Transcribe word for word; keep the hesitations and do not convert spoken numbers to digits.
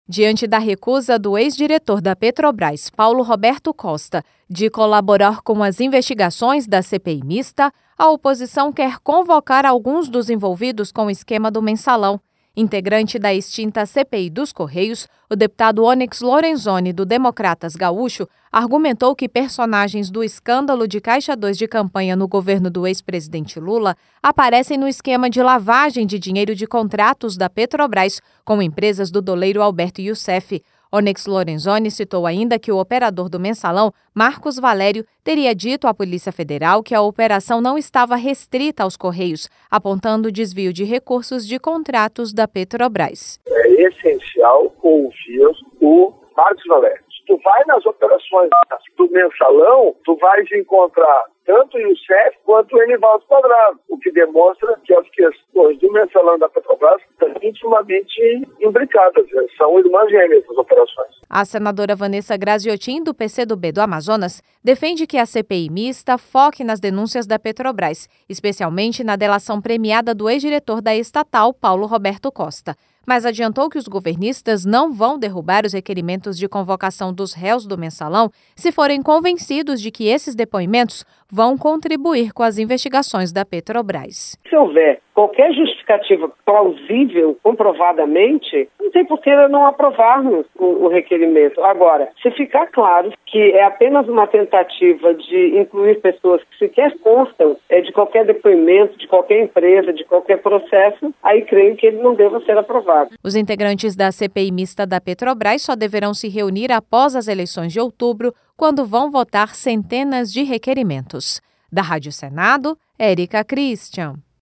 Diante da recusa do ex-diretor da Petrobras, Paulo Roberto Costa, de colaborar com as investigações da C P I mista, a oposição quer convocar alguns dos envolvidos com o esquema do Mensalão. Integrante da extinta C P I dos Correios, o deputado Onyx Lorenzoni, do Democratas Gaúcho, argumentou que personagens do escândalo de Caixa dois de campanha no governo do ex-presidente Lula aparecem no esquema de lavagem de dinheiro de contratos da Petrobras com empresas do doleiro Alberto Youssef. Onyx Lorenzoni citou ainda que o operador do Mensalão, Marcos Valério, teria dito à Polícia Federal que a operação não estava restrita aos Correios, apontando o desvio de recursos de contratos da Petrobras. É essencial ouvir o Marcos Valério. Se tu vai nas operações do Mensalão, tu vais encontrar tanto o Youssef quanto o Enivaldo Quadrado, o que demonstra que as questões do Mensalão da Petrobras estão intimamente imbricadas, são irmãs gêmeas as operações. A senadora Vanessa Graziotin, do P C do B do Amazonas, defende que a C P I mista foque nas denúncias da Petrobras, especialmente na delação premiada do ex-diretor da estatal, Paulo Roberto Costa. Mas adiantou que os governistas não vão derrubar os requerimentos de convocação dos réus do Mensalão se forem convencidos de que esses depoimentos vão contribuir com as investigações da Petrobras. Se houver qualquer justificativa plausível, comprovadamente, não tem por que não aprovarmos o, o requerimento. Agora, se ficar claro que é apenas uma tentativa de incluir pessoas que sequer constam é, de qualquer depoimento, de qualquer empresa, de qualquer processo, aí creio que ele não deva ser aprovado. Os integrantes da C P I mista da Petrobras só deverão se reunir após as eleições de outubro, quando vão votar centenas de requerimentos. Da Rádio Senado, Érica Christian.